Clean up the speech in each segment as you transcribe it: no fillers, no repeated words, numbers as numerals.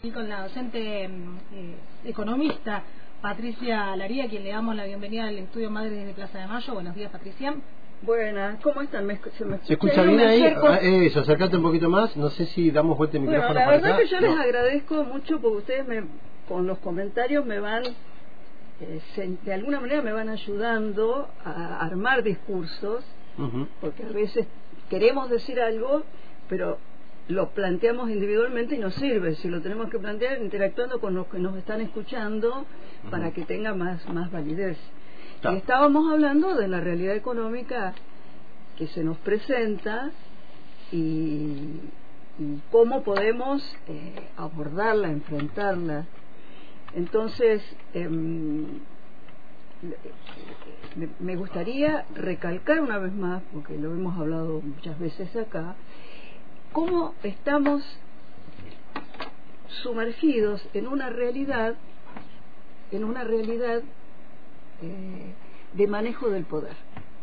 Y con la docente economista Patricia Laría, a quien le damos la bienvenida al estudio Madres desde Plaza de Mayo. Buenos días, Patricia. Buenas, ¿cómo están? ¿Se escucha bien ahí? Eso, acercate un poquito más. No sé si damos vuelta el micrófono la para verdad acá. Que yo les agradezco mucho porque ustedes con los comentarios me van, de alguna manera me van ayudando a armar discursos, porque a veces queremos decir algo, pero lo planteamos individualmente y no sirve. Si lo tenemos que plantear interactuando con los que nos están escuchando para que tenga más validez. Y estábamos hablando de la realidad económica que se nos presenta y cómo podemos abordarla, enfrentarla. Entonces, me gustaría recalcar una vez más, porque lo hemos hablado muchas veces acá, cómo estamos sumergidos en una realidad de manejo del poder.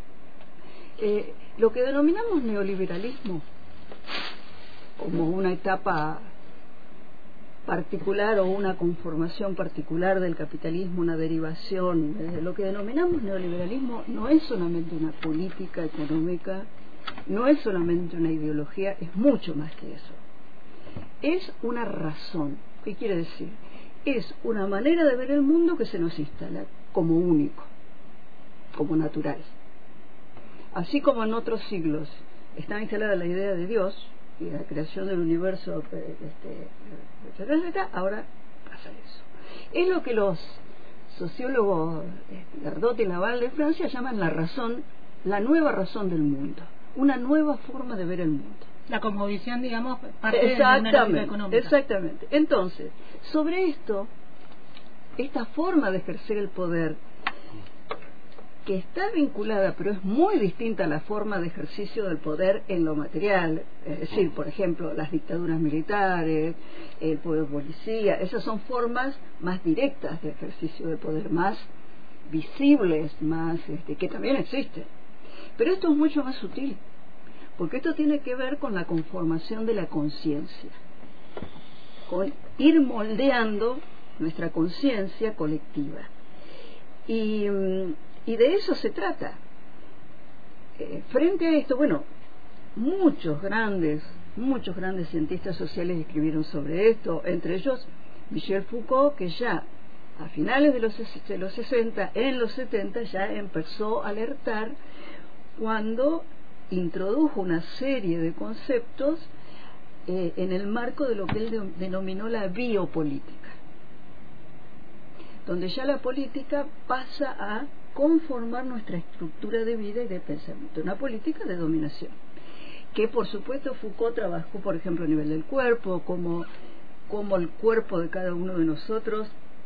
Lo que denominamos neoliberalismo como una etapa particular o una conformación particular del capitalismo, una derivación, lo que denominamos neoliberalismo no es solamente una política económica, no es solamente una ideología, es mucho más que eso. Es una razón. ¿Qué quiere decir? Es una manera de ver el mundo que se nos instala como único, como natural. Así como en otros siglos estaba instalada la idea de Dios y la creación del universo, ahora pasa eso. Es lo que los sociólogos Lardot y Laval de Francia llaman la razón, la nueva razón del mundo, una nueva forma de ver el mundo. La cosmovisión, digamos, parte de una lógica económica. Exactamente. Entonces, sobre esta forma de ejercer el poder, que está vinculada, pero es muy distinta a la forma de ejercicio del poder en lo material, es decir, por ejemplo, las dictaduras militares, el poder policía, esas son formas más directas de ejercicio del poder, más visibles, más que también existen. Pero esto es mucho más sutil, porque esto tiene que ver con la conformación de la conciencia, con ir moldeando nuestra conciencia colectiva. Y de eso se trata. Frente a esto, bueno, muchos grandes cientistas sociales escribieron sobre esto, entre ellos Michel Foucault, que ya a finales de los 60, en los 70, ya empezó a alertar cuando introdujo una serie de conceptos en el marco de lo que él denominó la biopolítica, donde ya la política pasa a conformar nuestra estructura de vida y de pensamiento, una política de dominación, que por supuesto Foucault trabajó, por ejemplo, a nivel del cuerpo, como el cuerpo de cada uno de nosotros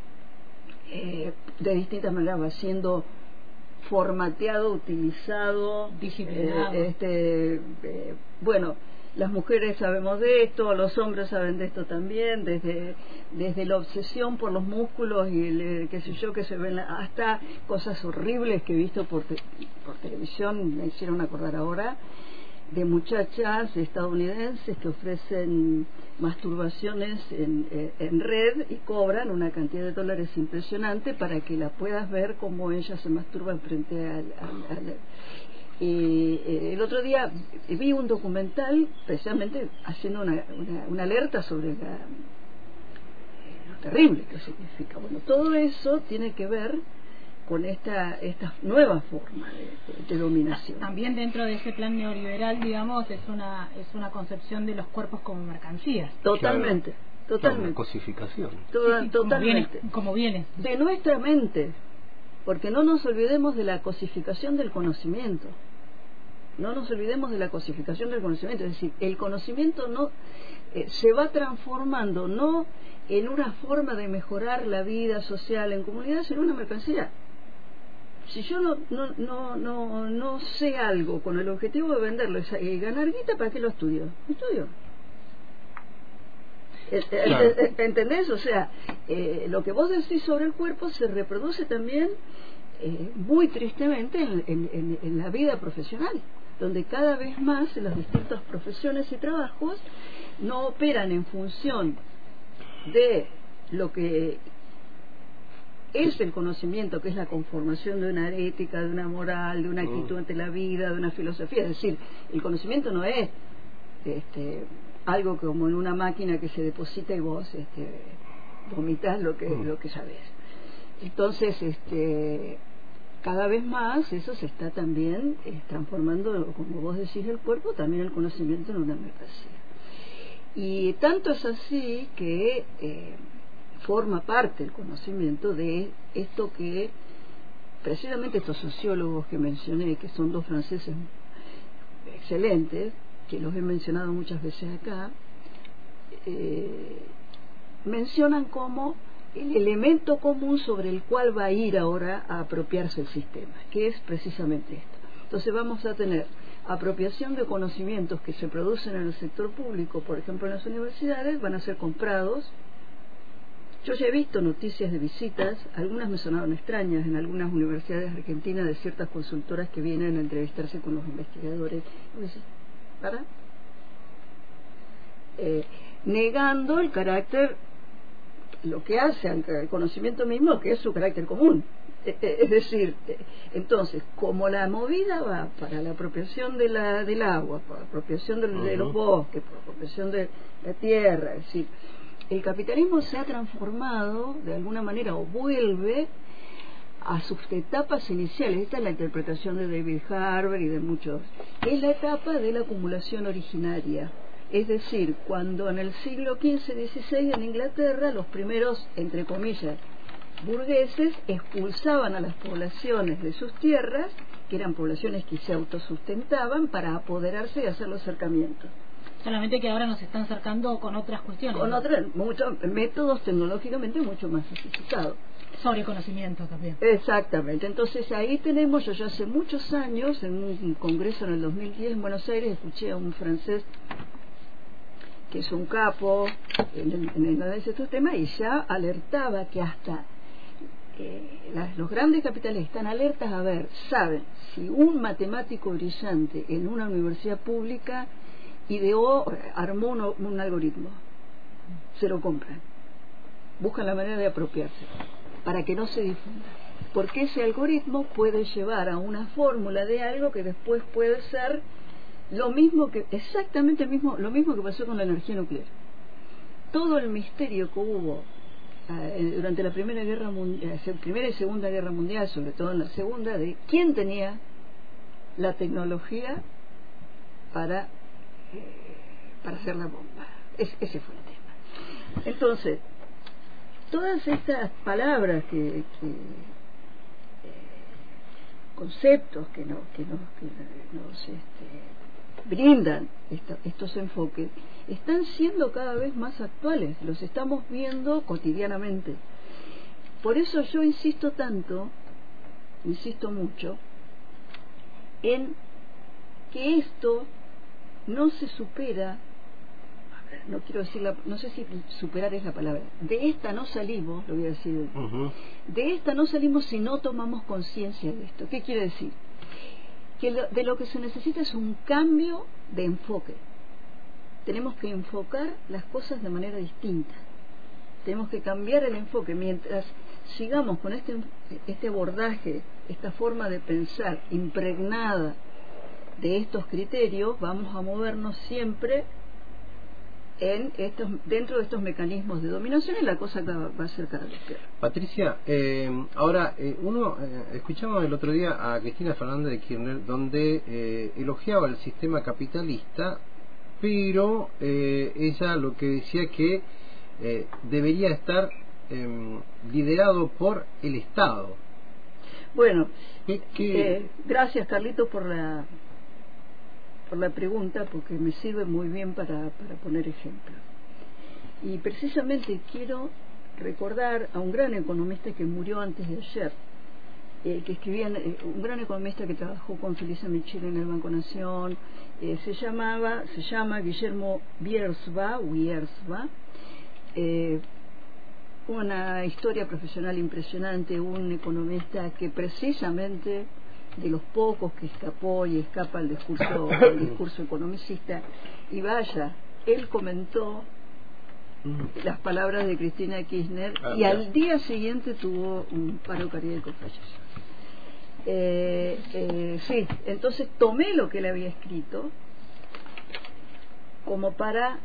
de distintas maneras va siendo formateado, utilizado, disciplinado. Bueno, las mujeres sabemos de esto, los hombres saben de esto también, desde la obsesión por los músculos y el qué sé yo, que se ven hasta cosas horribles que he visto por televisión, me hicieron acordar ahora, de muchachas estadounidenses que ofrecen masturbaciones en red y cobran una cantidad de dólares impresionante para que la puedas ver como ellas se masturban frente al el otro día vi un documental precisamente haciendo una alerta sobre lo terrible que significa. Bueno, todo eso tiene que ver con esta nueva forma de dominación. También dentro de ese plan neoliberal, digamos, es una concepción de los cuerpos como mercancías. Totalmente, claro. Totalmente. Una cosificación. Totalmente. Como bienes. De nuestra mente, porque no nos olvidemos de la cosificación del conocimiento. No nos olvidemos de la cosificación del conocimiento, es decir, el conocimiento no se va transformando no en una forma de mejorar la vida social en comunidad, sino en una mercancía. Si yo no sé algo con el objetivo de venderlo y ganar guita, ¿para qué lo estudio? No estudio. Claro. ¿Entendés? O sea, lo que vos decís sobre el cuerpo se reproduce también muy tristemente en la vida profesional, donde cada vez más en las distintas profesiones y trabajos no operan en función de lo que es el conocimiento, que es la conformación de una ética, de una moral, de una actitud ante la vida, de una filosofía. Es decir, el conocimiento no es algo como en una máquina que se deposita y vos vomitas lo que sabés. Entonces, cada vez más eso se está también transformando, como vos decís, el cuerpo, también el conocimiento en una mercancía. Y tanto es así que forma parte el conocimiento de esto que precisamente estos sociólogos que mencioné, que son dos franceses excelentes, que los he mencionado muchas veces acá, mencionan como el elemento común sobre el cual va a ir ahora a apropiarse el sistema, que es precisamente esto. Entonces vamos a tener apropiación de conocimientos que se producen en el sector público, por ejemplo en las universidades, van a ser comprados. Yo ya he visto noticias de visitas, algunas me sonaron extrañas, en algunas universidades argentinas, de ciertas consultoras que vienen a entrevistarse con los investigadores. ¿Para? Negando el carácter, lo que hace al conocimiento mismo, que es su carácter común. Es decir, entonces, como la movida va para la apropiación del agua, para la apropiación de los bosques, para la apropiación de la tierra, es decir, el capitalismo se ha transformado de alguna manera, o vuelve a sus etapas iniciales. Esta es la interpretación de David Harvey y de muchos. Es la etapa de la acumulación originaria. Es decir, cuando en el siglo XV-XVI en Inglaterra los primeros, entre comillas, burgueses expulsaban a las poblaciones de sus tierras, que eran poblaciones que se autosustentaban, para apoderarse y hacer los cercamientos. Solamente que ahora nos están cercando con otras cuestiones. Con otros métodos tecnológicamente mucho más sofisticados. Sobre conocimiento también. Exactamente. Entonces ahí tenemos, yo ya hace muchos años, en un congreso en el 2010 en Buenos Aires, escuché a un francés que es un capo en el análisis de estos temas, y ya alertaba que hasta los grandes capitales están alertas a ver, saben, si un matemático brillante en una universidad pública armó un algoritmo, se lo compran, buscan la manera de apropiarse para que no se difunda, porque ese algoritmo puede llevar a una fórmula de algo que después puede ser lo mismo que lo mismo que pasó con la energía nuclear. Todo el misterio que hubo durante la primera y segunda guerra mundial, sobre todo en la segunda, de quién tenía la tecnología para hacer la bomba. Ese fue el tema. Entonces, todas estas palabras conceptos que nos brindan estos enfoques, están siendo cada vez más actuales, los estamos viendo cotidianamente. Por eso yo insisto mucho en que esto no se supera, no quiero decir, no sé si superar es la palabra, de esta no salimos, lo voy a decir, de esta no salimos si no tomamos conciencia de esto. ¿Qué quiere decir? Que de lo que se necesita es un cambio de enfoque. Tenemos que enfocar las cosas de manera distinta. Tenemos que cambiar el enfoque. Mientras sigamos con este abordaje, esta forma de pensar impregnada de estos criterios, vamos a movernos siempre dentro de estos mecanismos de dominación, y la cosa va a ser cada vez peor. Patricia, ahora escuchamos el otro día a Cristina Fernández de Kirchner, donde elogiaba el sistema capitalista, pero ella lo que decía que debería estar liderado por el Estado. Bueno, gracias Carlitos por la pregunta, porque me sirve muy bien para poner ejemplo. Y precisamente quiero recordar a un gran economista que murió antes de ayer, que escribía, un gran economista que trabajó con Felisa Michel en el Banco Nación, se llama Guillermo Wiersba, una historia profesional impresionante, un economista que precisamente de los pocos que escapó y escapa al discurso economicista, y vaya, él comentó las palabras de Cristina Kirchner, y al día siguiente tuvo un paro cardíaco, falleció. Sí, entonces tomé lo que él había escrito como para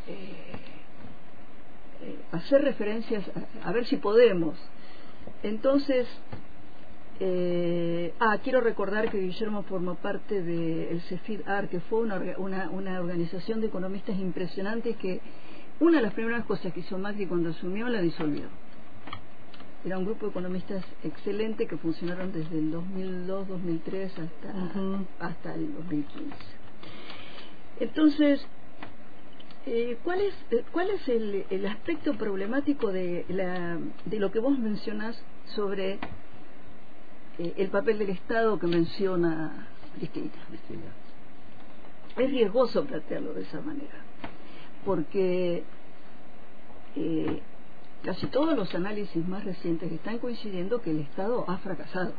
hacer referencias a ver si podemos. Entonces, quiero recordar que Guillermo formó parte del CEFID-AR, que fue una organización de economistas impresionantes, que una de las primeras cosas que hizo Macri cuando asumió, la disolvió. Era un grupo de economistas excelente que funcionaron desde el 2002-2003 hasta el 2015. Entonces, ¿cuál es el aspecto problemático de lo que vos mencionás sobre el papel del Estado que menciona Cristina? Es riesgoso plantearlo de esa manera, porque casi todos los análisis más recientes están coincidiendo que el Estado ha fracasado.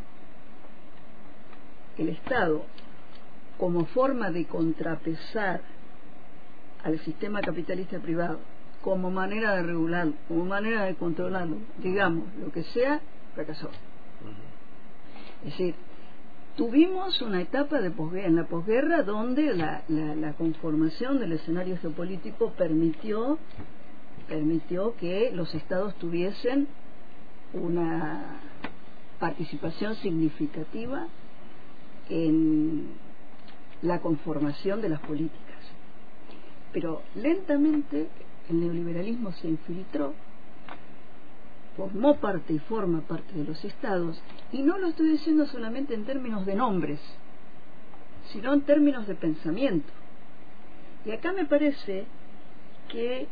El Estado, como forma de contrapesar al sistema capitalista privado, como manera de regularlo, como manera de controlarlo, digamos, lo que sea, fracasó. Es decir, tuvimos una etapa en la posguerra donde la conformación del escenario geopolítico permitió que los estados tuviesen una participación significativa en la conformación de las políticas. Pero lentamente el neoliberalismo se infiltró, formó parte y forma parte de los estados, y no lo estoy diciendo solamente en términos de nombres, sino en términos de pensamiento. Y acá me parece que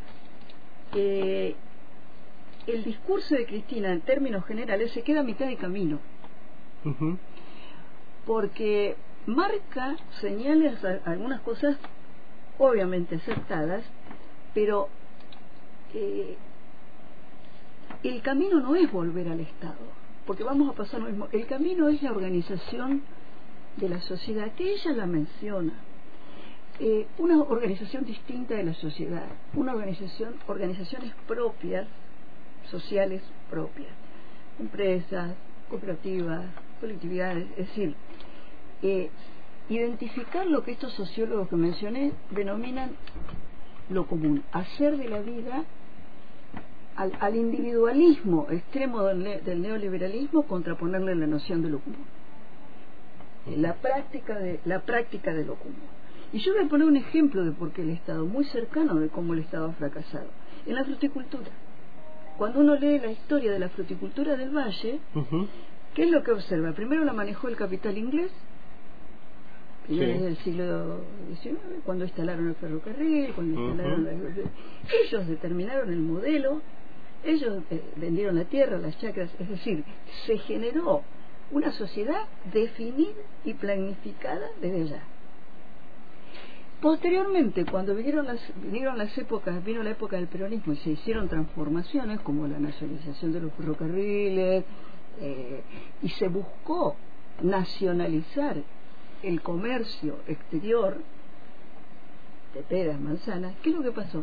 el discurso de Cristina en términos generales se queda a mitad de camino, porque señala algunas cosas obviamente acertadas, pero el camino no es volver al Estado, porque vamos a pasar lo mismo. El camino es la organización de la sociedad, que ella la menciona, una organización distinta de la sociedad, organizaciones propias, sociales propias, empresas, cooperativas, colectividades, es decir, identificar lo que estos sociólogos que mencioné denominan lo común, hacer de la vida al individualismo extremo del neoliberalismo, contraponerle la noción de lo común, la práctica de lo común. Y yo voy a poner un ejemplo de por qué el Estado, muy cercano de cómo el Estado ha fracasado, en la fruticultura. Cuando uno lee la historia de la fruticultura del Valle, ¿qué es lo que observa? Primero la manejó el capital inglés, desde el siglo XIX, cuando instalaron el ferrocarril, ellos determinaron el modelo, ellos vendieron la tierra, las chacras, es decir, se generó una sociedad definida y planificada desde allá. Posteriormente, cuando vino la época del peronismo y se hicieron transformaciones como la nacionalización de los ferrocarriles, y se buscó nacionalizar el comercio exterior de peras, manzanas, ¿qué es lo que pasó?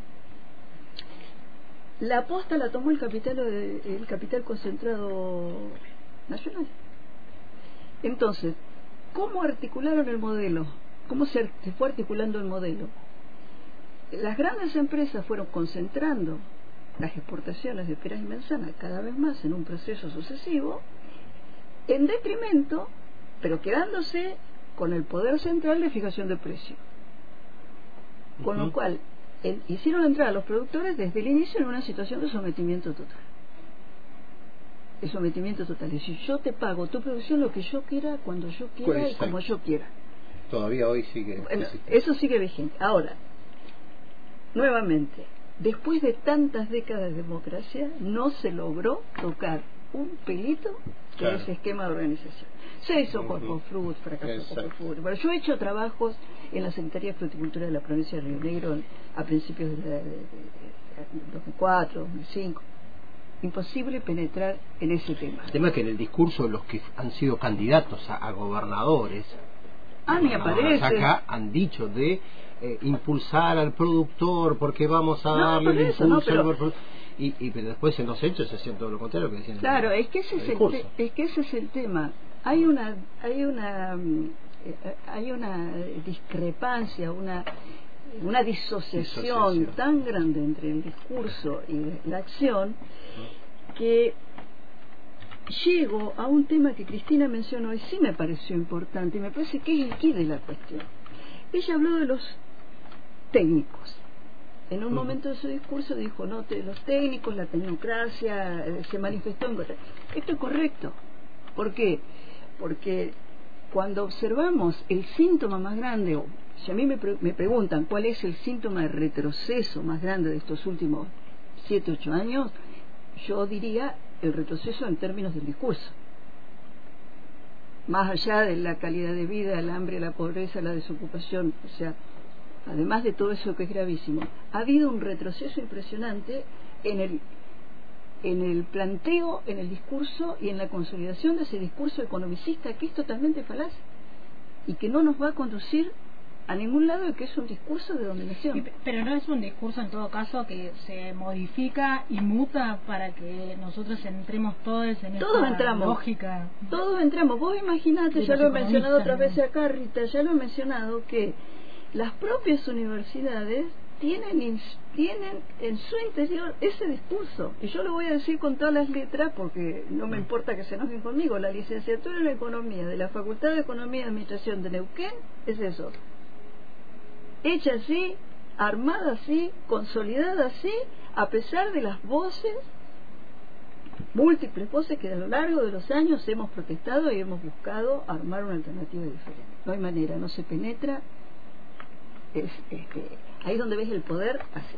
La posta la tomó el capital concentrado nacional. Entonces, ¿cómo articularon el modelo? ¿Cómo se fue articulando el modelo? Las grandes empresas fueron concentrando las exportaciones de peras y manzanas cada vez más en un proceso sucesivo, en detrimento, pero quedándose con el poder central de fijación de precio. Con lo cual, hicieron entrar a los productores desde el inicio en una situación de sometimiento total. El sometimiento total. Es decir, yo te pago tu producción lo que yo quiera, cuando yo quiera y como yo quiera. Todavía hoy sigue. Bueno, eso sigue vigente. Ahora, nuevamente, después de tantas décadas de democracia, no se logró tocar un pelito de ese esquema de organización. Se hizo Corpofrut, fracasó Corpofrut. Bueno, yo he hecho trabajos en la Secretaría de Fruticultura de la provincia de Río Negro a principios de 2004, 2005. Imposible penetrar en ese tema. El tema es que en el discurso de los que han sido candidatos a gobernadores, ni aparece. Acá han dicho de impulsar al productor porque vamos a darle el eso, impulso pero pero después en los hechos se hacían todo lo contrario que decían. Claro, es que ese es el tema. Hay una discrepancia, una disociación tan grande entre el discurso y la acción que llego a un tema que Cristina mencionó y sí me pareció importante y me parece que es el quid de la cuestión. Ella habló de los técnicos. En un momento de su discurso dijo, no, los técnicos, la tecnocracia, se manifestó en contra. Esto es correcto. ¿Por qué? Porque cuando observamos el síntoma más grande, si a mí me preguntan cuál es el síntoma de retroceso más grande de estos últimos 7, 8 años, yo diría el retroceso en términos del discurso. Más allá de la calidad de vida, el hambre, la pobreza, la desocupación, o sea, además de todo eso que es gravísimo, ha habido un retroceso impresionante en el planteo, en el discurso y en la consolidación de ese discurso economicista que es totalmente falaz y que no nos va a conducir a ningún lado, y que es un discurso de dominación. Pero no es un discurso en todo caso que se modifica y muta para que nosotros entremos todos en esta lógica. Todos entramos. Vos imaginate, ya lo he mencionado otras veces acá, Rita, ya lo he mencionado, que las propias universidades tienen en su interior ese discurso, y yo lo voy a decir con todas las letras porque no me importa que se enojen conmigo. La licenciatura en Economía de la Facultad de Economía y Administración de Neuquén es eso, hecha así, armada así, consolidada así, a pesar de las voces, múltiples voces que a lo largo de los años hemos protestado y hemos buscado armar una alternativa diferente. No hay manera, no se penetra. Ahí es donde ves el poder así.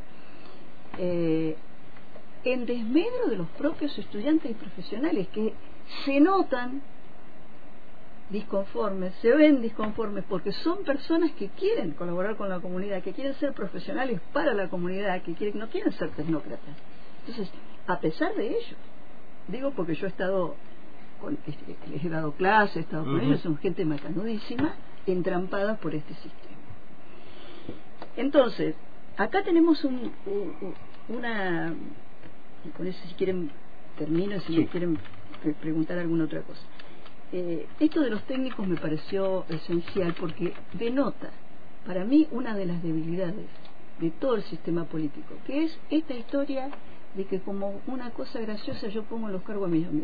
En desmedro de los propios estudiantes y profesionales que se notan disconformes, se ven disconformes porque son personas que quieren colaborar con la comunidad, que quieren ser profesionales para la comunidad, que no quieren ser tecnócratas. Entonces, a pesar de ello, digo porque yo he estado les he dado clases, he estado con ellos, son gente macanudísima, entrampada por este sistema. Entonces, acá tenemos una, con eso si quieren termino, si me quieren preguntar alguna otra cosa. Esto de los técnicos me pareció esencial porque denota para mí una de las debilidades de todo el sistema político, que es esta historia de que como una cosa graciosa yo pongo en los cargos a mis amigos.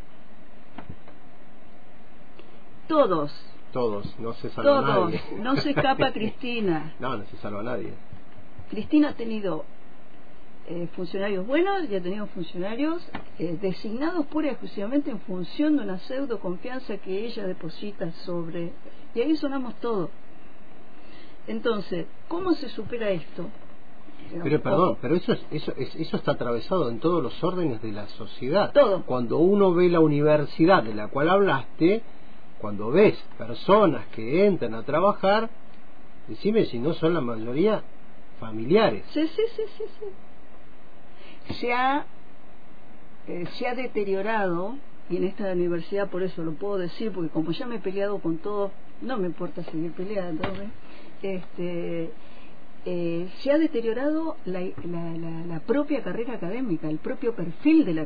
Todos, no se salva nadie. No se escapa Cristina. No se salva nadie. Cristina ha tenido funcionarios buenos y ha tenido funcionarios designados pura y exclusivamente en función de una pseudo confianza que ella deposita sobre, y ahí sonamos todo. Entonces, ¿cómo se supera esto? Pero perdón, pero eso está atravesado en todos los órdenes de la sociedad. Todo. Cuando uno ve la universidad de la cual hablaste, cuando ves personas que entran a trabajar, decime si no son la mayoría familiares. Sí. Se ha deteriorado, y en esta universidad por eso lo puedo decir, porque como ya me he peleado con todos, no me importa seguir peleando, se ha deteriorado la propia carrera académica, el propio perfil del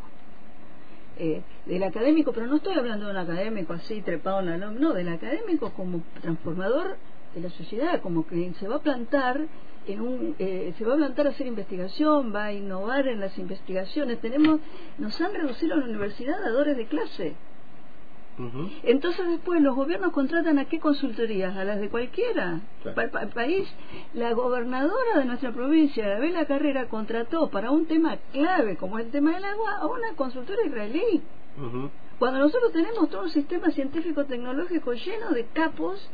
académico, pero no estoy hablando de un académico así trepado en la no, del académico como transformador de la sociedad, como que se va a plantar a hacer investigación, va a innovar en las investigaciones. Nos han reducido a la universidad a dadores de clase. Entonces después los gobiernos contratan a qué consultorías, a las de cualquiera. Claro. País, la gobernadora de nuestra provincia, Abela Carrera, contrató para un tema clave como el tema del agua a una consultora israelí. Cuando nosotros tenemos todo un sistema científico tecnológico lleno de capos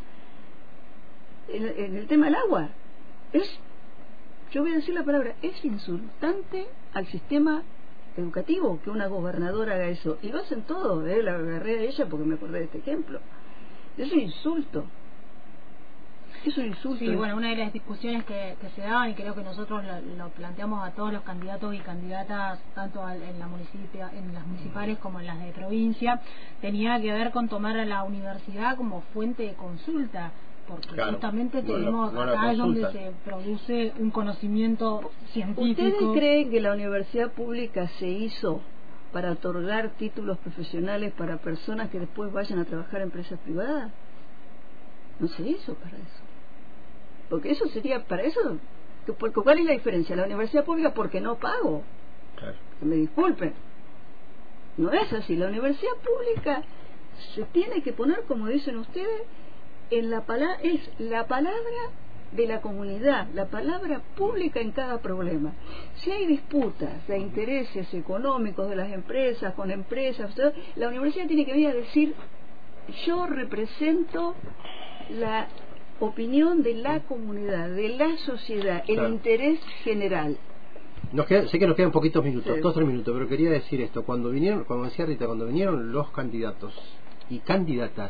en el tema del agua. Yo voy a decir la palabra, es insultante al sistema educativo que una gobernadora haga eso, y lo hacen todos, la agarré a ella porque me acordé de este ejemplo. Es un insulto. Es un insulto. Sí, bueno, una de las discusiones que se daban, y creo que nosotros lo planteamos a todos los candidatos y candidatas, tanto en las municipales como en las de provincia, tenía que ver con tomar a la universidad como fuente de consulta, porque justamente tenemos acá es donde se produce un conocimiento científico. ¿Ustedes creen que la universidad pública se hizo para otorgar títulos profesionales para personas que después vayan a trabajar en empresas privadas? No se hizo para eso. Porque eso sería para eso. Porque ¿cuál es la diferencia? La universidad pública porque no pago. Claro. Que me disculpen. No es así. La universidad pública se tiene que poner, como dicen ustedes, en la palabra, es la palabra de la comunidad, la palabra pública en cada problema. Si hay disputas de intereses económicos de las empresas con empresas, la universidad tiene que venir a decir: yo represento la opinión de la comunidad, de la sociedad, el interés general. Sé que nos quedan poquitos minutos, Sí. 2-3 minutos, pero quería decir esto. Cuando vinieron, como decía Rita, cuando vinieron los candidatos y candidatas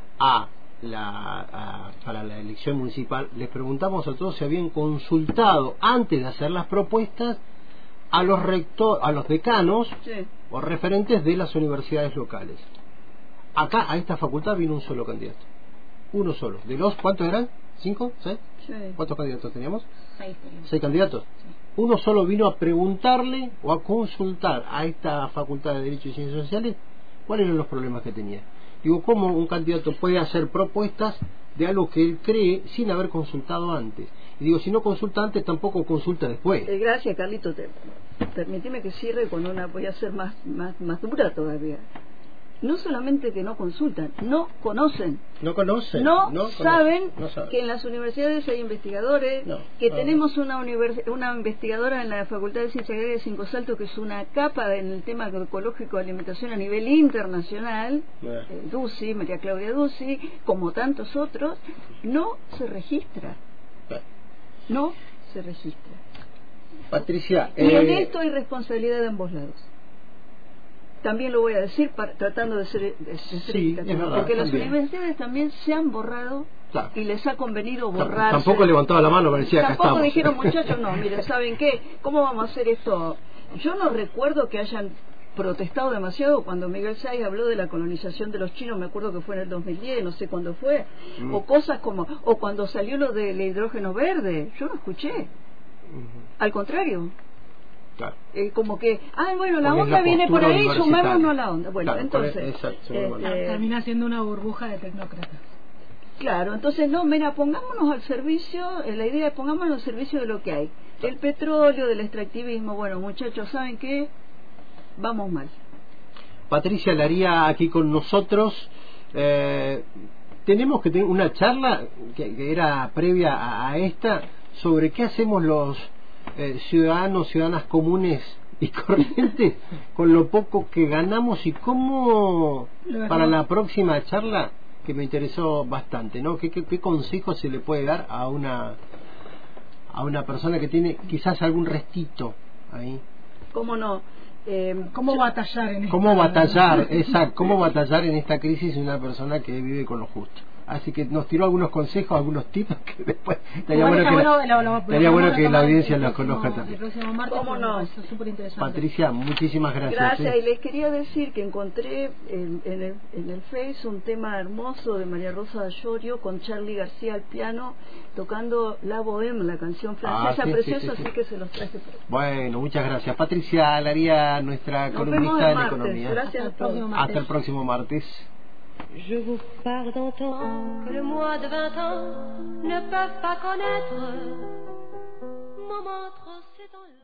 para la elección municipal, les preguntamos a todos si habían consultado antes de hacer las propuestas a los decanos, Sí. o referentes de las universidades locales. Acá a esta facultad vino un solo candidato, uno solo. ¿De los cuántos eran? ¿5? ¿6? Sí. ¿Cuántos candidatos teníamos? 6 ¿6 candidatos? Sí. Uno solo vino a preguntarle o a consultar a esta facultad de Derecho y Ciencias Sociales cuáles eran los problemas que tenía. Digo, ¿cómo un candidato puede hacer propuestas de algo que él cree sin haber consultado antes? Y digo, si no consulta antes, tampoco consulta después. Gracias, Carlito. Permíteme que cierre con una, voy a ser más dura todavía. No solamente que no consultan, no conocen. No conocen. No saben no saben. que en las universidades hay investigadores, que tenemos una investigadora en la Facultad de Ciencias Agrarias de Cinco Saltos que es una capa en el tema agroecológico de alimentación a nivel internacional, Duci, María Claudia Duci, como tantos otros. No se registra. No se registra. Patricia, Y en esto hay responsabilidad de ambos lados. También lo voy a decir tratando de ser sí, es verdad, porque las también. universidades también se han borrado, claro, y les ha convenido borrarse. Tampoco levantaba la mano, parecía acá Tampoco estamos. dijeron, muchachos, no, miren, ¿saben qué? ¿Cómo vamos a hacer esto? Yo no recuerdo que hayan protestado demasiado cuando Miguel Sáenz habló de la colonización de los chinos, me acuerdo que fue en el 2010, no sé cuándo fue, o cosas como, o cuando salió lo del hidrógeno verde, yo no escuché. Al contrario. Claro. Como que, bueno, la onda viene por ahí, sumémonos a la onda. Bueno, claro, entonces termina siendo una burbuja de tecnócratas. Claro, entonces no, mira, pongámonos al servicio, la idea es pongámonos al servicio de lo que hay, del petróleo, del extractivismo. Bueno, muchachos, ¿saben qué? Vamos mal. Patricia Laría aquí con nosotros. Tenemos que tener una charla que era previa a esta sobre qué hacemos los ciudadanas comunes y corrientes con lo poco que ganamos, y cómo para la próxima charla, que me interesó bastante, ¿no? ¿Qué consejo se le puede dar a una persona que tiene quizás algún restito ahí? ¿Cómo no? ¿Cómo batallar en ¿Cómo batallar? Exacto, ¿cómo batallar en esta crisis una persona que vive con lo justo? Así que nos tiró algunos consejos, algunos tips que después estaría bueno que la audiencia los conozca también. El próximo martes, ¿cómo no? Eso es súper interesante. Patricia, muchísimas gracias. Gracias, y les quería decir que encontré en el Face un tema hermoso de María Rosa Llorio con Charly García al piano, tocando La Bohème, la canción francesa preciosa, así que se los traje. Bueno, muchas gracias. Patricia Laría, nuestra columnista de economía. Gracias a todos. Hasta el próximo martes. Je vous parle d'un temps que le mois de 20 ans ne peuvent pas connaître. Mon montre, c'est dans